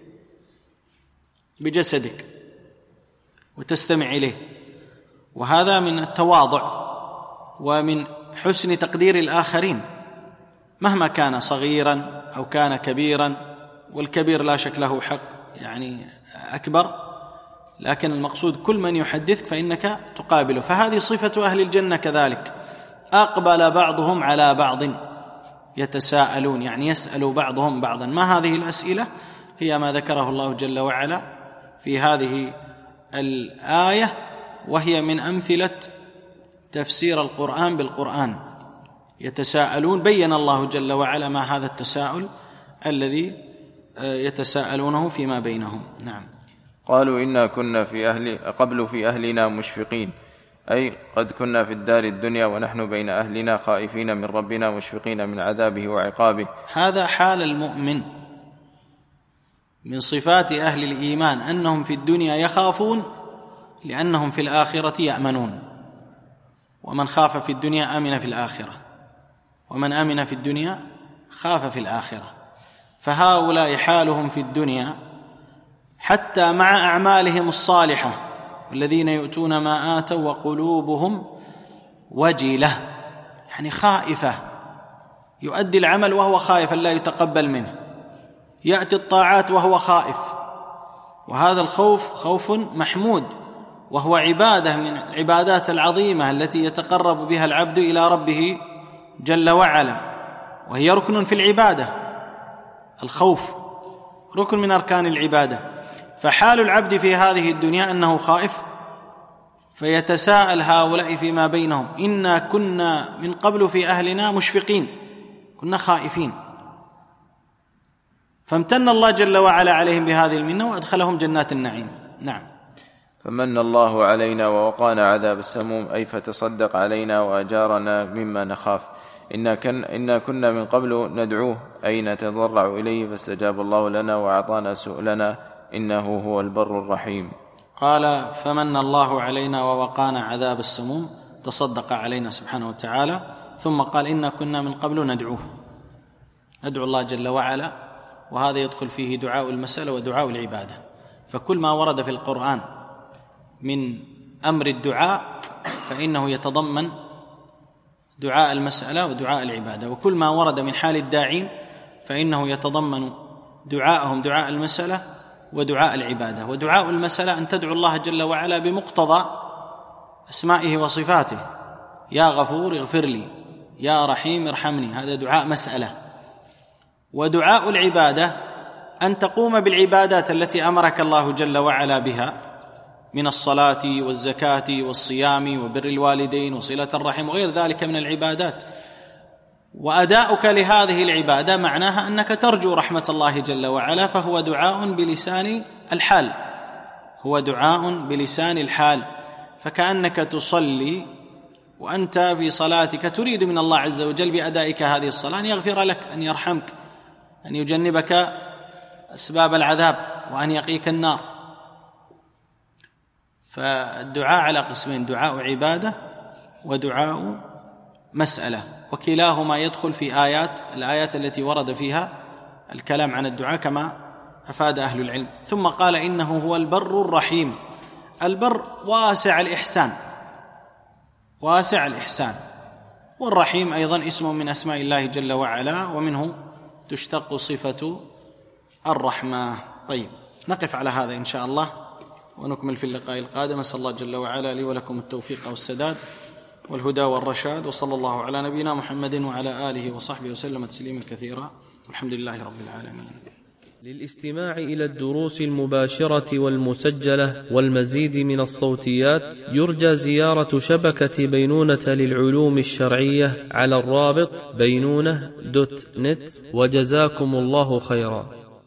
بجسدك وتستمع إليه. وهذا من التواضع ومن حسن تقدير الآخرين مهما كان صغيرا أو كان كبيرا، والكبير لا شك له حق يعني أكبر، لكن المقصود كل من يحدثك فإنك تقابله. فهذه صفة أهل الجنة كذلك، أقبل بعضهم على بعض يتساءلون، يعني يسأل بعضهم بعضا. ما هذه الأسئلة؟ هي ما ذكره الله جل وعلا في هذه الآية وهي من أمثلة تفسير القرآن بالقرآن. يتساءلون، بين الله جل وعلا ما هذا التساؤل الذي يتساءلونه فيما بينهم. نعم. قالوا إنا كنا قبل في أهلنا مشفقين، أي قد كنا في الدار الدنيا ونحن بين أهلنا خائفين من ربنا مشفقين من عذابه وعقابه. هذا حال المؤمن. من صفات أهل الإيمان أنهم في الدنيا يخافون لأنهم في الآخرة يأمنون، ومن خاف في الدنيا آمن في الآخرة، ومن آمن في الدنيا خاف في الآخرة. فهؤلاء حالهم في الدنيا حتى مع أعمالهم الصالحة، والذين يؤتون ما آتوا وقلوبهم وجلة، يعني خائفة، يؤدي العمل وهو خائف لا يتقبل منه، يأتي الطاعات وهو خائف، وهذا الخوف خوف محمود، وهو عبادة من العبادات العظيمة التي يتقرب بها العبد إلى ربه جل وعلا، وهي ركن في العبادة. الخوف ركن من أركان العبادة. فحال العبد في هذه الدنيا أنه خائف، فيتساءل هؤلاء فيما بينهم: إنا كنا من قبل في أهلنا مشفقين، كنا خائفين، فامتن الله جل وعلا عليهم بهذه المنة وأدخلهم جنات النعيم. نعم. فمن الله علينا ووقانا عذاب السموم، أي فتصدق علينا وأجارنا مما نخاف. إنا كنا من قبل ندعوه، أي نتضرع إليه، فاستجاب الله لنا وأعطانا سؤلنا، إنه هو البر الرحيم. قال: فمن الله علينا ووقانا عذاب السموم، تصدق علينا سبحانه وتعالى، ثم قال: إنا كنا من قبل ندعوه، ندعو الله جل وعلا، وهذا يدخل فيه دعاء المسألة ودعاء العبادة. فكل ما ورد في القرآن من أمر الدعاء فإنه يتضمن دعاء المسألة ودعاء العبادة، وكل ما ورد من حال الداعين فإنه يتضمن دعاءهم دعاء المسألة ودعاء العبادة. ودعاء المسألة أن تدعو الله جل وعلا بمقتضى أسمائه وصفاته: يا غفور اغفر لي، يا رحيم ارحمني، هذا دعاء مسألة. ودعاء العبادة أن تقوم بالعبادات التي أمرك الله جل وعلا بها من الصلاة والزكاة والصيام وبر الوالدين وصلة الرحم وغير ذلك من العبادات. وأداؤك لهذه العبادة معناها أنك ترجو رحمة الله جل وعلا، فهو دعاء بلسان الحال، هو دعاء بلسان الحال. فكأنك تصلي وأنت في صلاتك تريد من الله عز وجل بأدائك هذه الصلاة أن يغفر لك، أن يرحمك، أن يجنبك أسباب العذاب، وأن يقيك النار. فالدعاء على قسمين: دعاء عبادة ودعاء مسألة، وكلاهما يدخل في الآيات التي ورد فيها الكلام عن الدعاء كما أفاد أهل العلم. ثم قال: إنه هو البر الرحيم. البر واسع الإحسان، واسع الإحسان، والرحيم أيضا اسم من أسماء الله جل وعلا، ومنه تشتق صفة الرحمة. طيب، نقف على هذا إن شاء الله ونكمل في اللقاء القادم. أسأل الله جل وعلا لي ولكم التوفيق والسداد والهدى والرشاد، وصلى الله على نبينا محمد وعلى آله وصحبه وسلم تسليما كثيرا، والحمد لله رب العالمين. للاستماع إلى الدروس المباشرة والمسجلة والمزيد من الصوتيات يرجى زيارة شبكة بينونة للعلوم الشرعية على الرابط بينونة.net، وجزاكم الله خيرا.